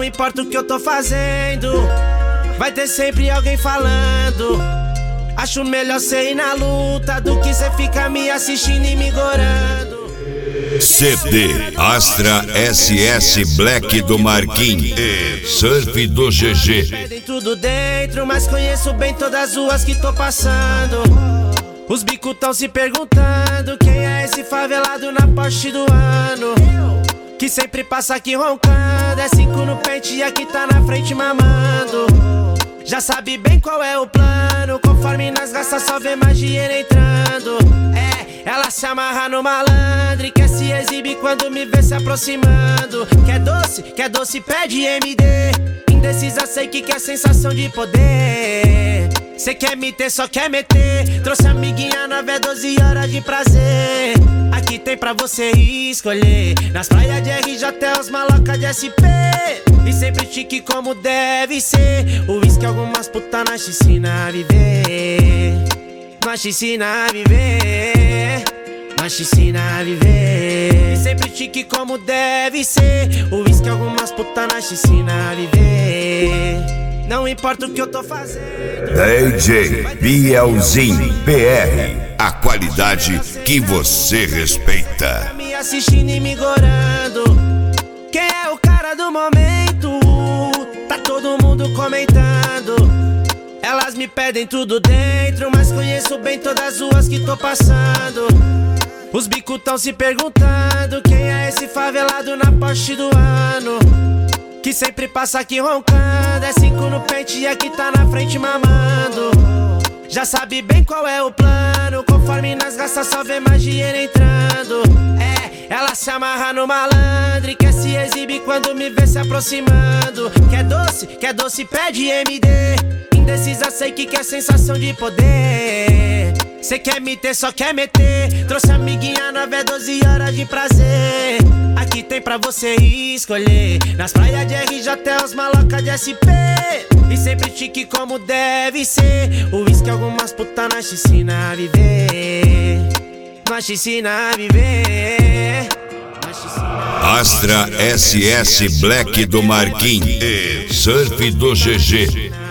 Não importa o que eu tô fazendo, vai ter sempre alguém falando. Acho melhor cê ir na luta do que cê ficar me assistindo e me gorando. CD Astra SS Black do Marquinhos e Surf do GG. Tem tudo dentro, mas conheço bem todas as ruas que tô passando. Os bicos tão se perguntando quem é esse favelado na Porsche do ano, que sempre passa aqui roncando. É 5 no pente e aqui tá na frente mamando. Já sabe bem qual é o plano, conforme nas gastas só vê mais dinheiro entrando. Ela se amarra no malandro e quer se exibir quando me vê se aproximando. Quer doce, pede MD. Indecisa, sei que quer sensação de poder. Cê quer me ter, só quer meter. Trouxe amiguinha nova, 12 horas de prazer. Aqui tem pra você escolher. Nas praias de RJ até os malocas de SP. E sempre chique como deve ser. O uísque algumas putas na piscina a viver. Nós te ensina a viver. Nós te ensina a viver. E sempre chique como deve ser. O uísque algumas putas na piscina a viver. Não importa o que eu tô fazendo. DJ Bielzinho PR, a qualidade que você respeita. Me assistindo e me gorando. Quem é o cara do momento? Tá todo mundo comentando. Elas me pedem tudo dentro, mas conheço bem todas as ruas que tô passando. Os bicos tão se perguntando quem é esse favelado na Porsche do ano, que sempre passa aqui roncando. É 5 no pente e aqui tá na frente mamando. Já sabe bem qual é o plano, conforme nas gastas só vê mais dinheiro entrando. Ela se amarra no malandro e quer se exibir quando me vê se aproximando. Quer doce, pede MD. Indecisa, sei que quer sensação de poder. Cê quer me ter, só quer meter. Trouxe amiguinha nova, 12 horas de prazer. Aqui tem pra você escolher. Nas praias de RJ até os malocas de SP. E sempre chique como deve ser. O uísque algumas putas na piscina a viver. Nós te ensina a viver. Astra SS Black do Marquinhos e Surf do GG.